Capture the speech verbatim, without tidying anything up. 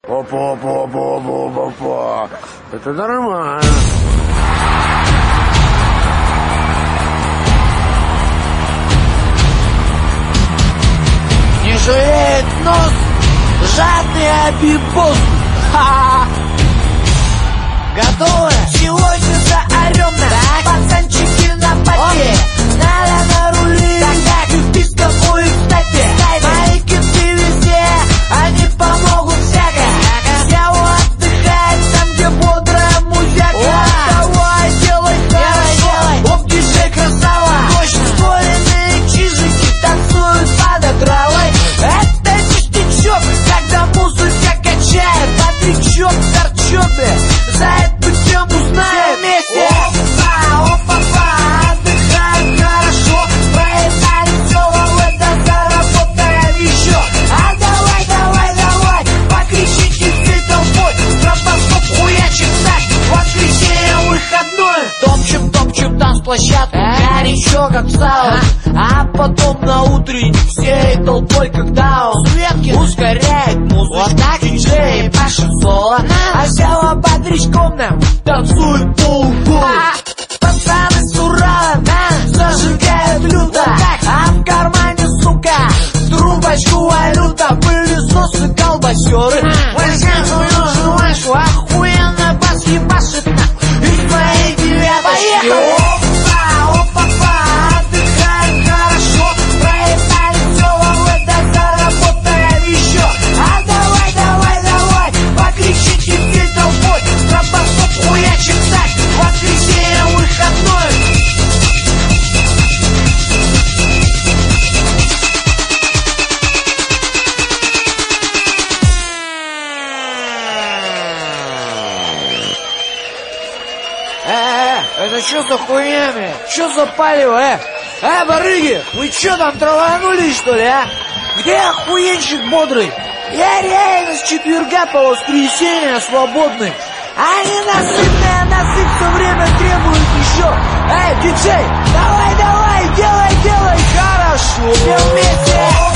Опа, опа, опа, опа, опа. Это нормально. Не жалеет нос, жадный обибос. Ха-ха. Готовы? Сегодня заорем на пацанчики на поте. Надо на рули, так и ты с тобой, кстати. Мои кенты везде, они помогут всяко. Я отдыхаю там, где бодрая музяка. Давай, делай хорошо, оп, диджей красава. Ускоренные чижики танцуют под травой. Это ништячок, когда музыка качает. Бодрячок, торчопы, за эту тему знаем вместе. Опа, опа, отдыхаем хорошо. Проедали все, а это заработаем еще. А давай, давай, давай, покричите всей толпой. Стробоскоп хуячит так, воскресенье выходной. Топчем, топчем танцплощадку, горячо как в сауне. А потом на утренник всей толпой, когда он светки ускоряет музыку. Вот так диджей пашет соло, а взяла бодрячком нам танцует полгода. Пацаны с Урала зажигают люто, а в кармане, сука, трубочку валюта. Пылесосы, колбасеры, возьмем свою жвачку, охуенно бас ебашит из твоей девяточки. Опа, опа, отдыхаем хорошо. Проедали все, а это заработаем еще. А давай, давай, давай, покричите всей толпой. Стробоскоп хуячит так, воскресенье выходной. Э, это что за хуйнями? Что за палево, э? Э, барыги, вы что там траванулись, что ли, а? Где охуенщик бодрый? Я реально с четверга по воскресенье свободный. А ненасытное насыт все время требует еще. Эй, диджей, давай, давай, делай, делай, хорошо. Все вместе.